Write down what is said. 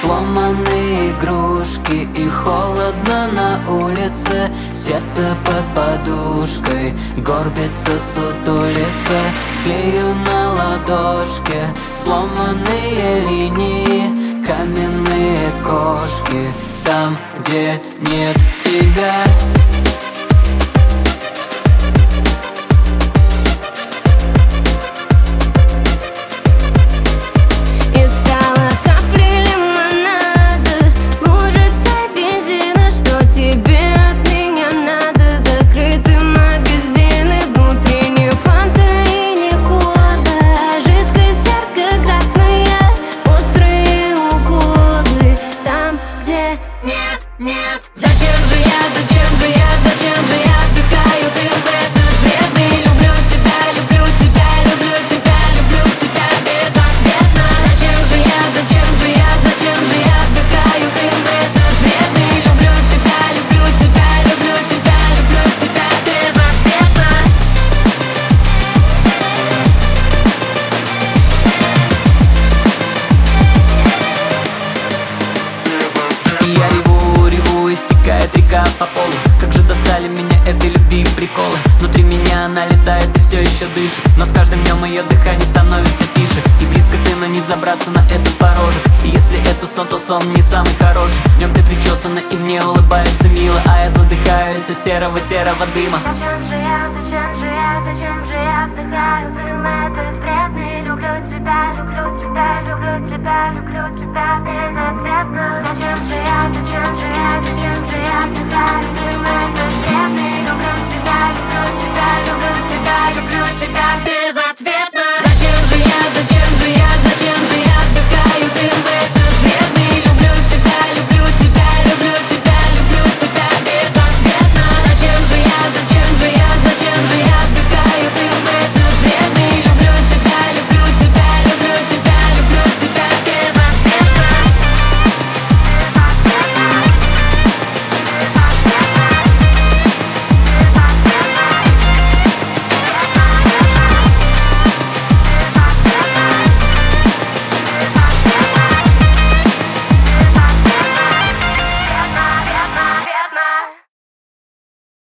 Сломанные игрушки и холодно на улице. Сердце под подушкой горбится, сутулится. Склею на ладошке сломанные линии, каменные кошки там, где нет тебя. Нет, зачем же я, зачем же я, зачем же я вдыхаю дым в этот вредный? Люблю тебя, люблю тебя, люблю тебя, люблю тебя безответно. Зачем же я, зачем же я, зачем же я вдыхаю дым в этот вредный? Люблю тебя, люблю тебя, люблю тебя, люблю тебя безответно. И я реву, истекает река по полу. Как же достали меня этой любви и приколы. Внутри меня она летает и все еще дышит, но с каждым днем ее дыхание становится тише. И близко ты, но не забраться на этот порожек. И если это сон, то сон не самый хороший. Днем ты причесана и мне улыбаешься мило, а я задыхаюсь от серого дыма. Зачем же я, зачем же я, зачем же я вдыхаю дым этот вредный? Люблю тебя, люблю тебя, люблю тебя, люблю тебя безответно. Зачем же я, зачем же я, зачем же я вдыхаю дым этот вредный?